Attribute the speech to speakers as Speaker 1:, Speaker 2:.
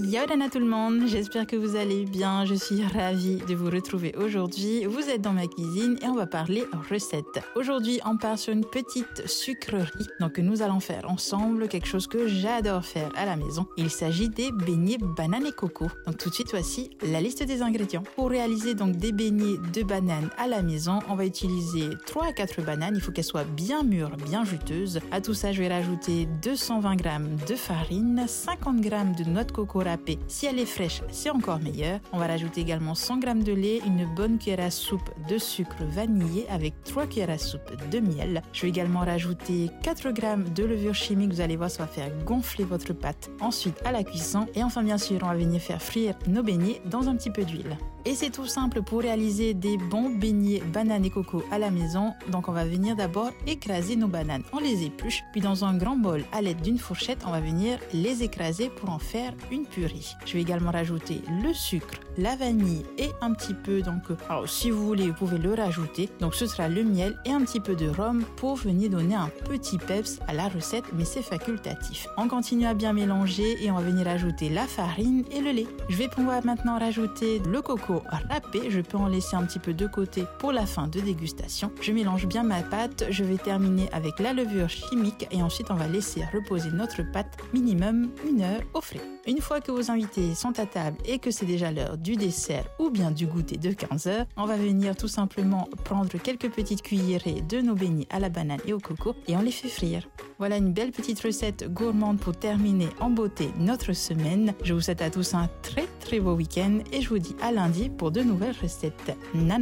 Speaker 1: Yaorana tout le monde, j'espère que vous allez bien, je suis ravie de vous retrouver aujourd'hui. Vous êtes dans ma cuisine et on va parler recettes. Aujourd'hui, on part sur une petite sucrerie, donc nous allons faire ensemble quelque chose que j'adore faire à la maison. Il s'agit des beignets banane et coco. Donc tout de suite, voici la liste des ingrédients. Pour réaliser donc des beignets de banane à la maison, on va utiliser 3 à 4 bananes, il faut qu'elles soient bien mûres, bien juteuses. À tout ça, je vais rajouter 220 g de farine, 50 g de noix de coco râpée. Si elle est fraîche, c'est encore meilleur. On va rajouter également 100 g de lait, une bonne cuillère à soupe de sucre vanillé avec 3 cuillères à soupe de miel. Je vais également rajouter 4 g de levure chimique. Vous allez voir, ça va faire gonfler votre pâte. Ensuite, à la cuisson. Et enfin, bien sûr, on va venir faire frire nos beignets dans un petit peu d'huile. Et c'est tout simple pour réaliser des bons beignets banane et coco à la maison. Donc on va venir d'abord écraser nos bananes. On les épluche, puis dans un grand bol à l'aide d'une fourchette, on va venir les écraser pour en faire une purée. Je vais également rajouter le sucre, la vanille et un petit peu, alors si vous voulez, vous pouvez le rajouter. Donc ce sera le miel et un petit peu de rhum pour venir donner un petit peps à la recette, mais c'est facultatif. On continue à bien mélanger et on va venir ajouter la farine et le lait. Je vais pouvoir maintenant rajouter le coco râpé. Je peux en laisser un petit peu de côté pour la fin de dégustation. Je mélange bien ma pâte. Je vais terminer avec la levure chimique et ensuite on va laisser reposer notre pâte minimum 1 heure au frais. Une fois que vos invités sont à table et que c'est déjà l'heure du dessert ou bien du goûter de 15 heures, on va venir tout simplement prendre quelques petites cuillerées de nos beignets à la banane et au coco et on les fait frire. Voilà une belle petite recette gourmande pour terminer en beauté notre semaine. Je vous souhaite à tous un très beau week-end et je vous dis à lundi pour de nouvelles recettes. Nana.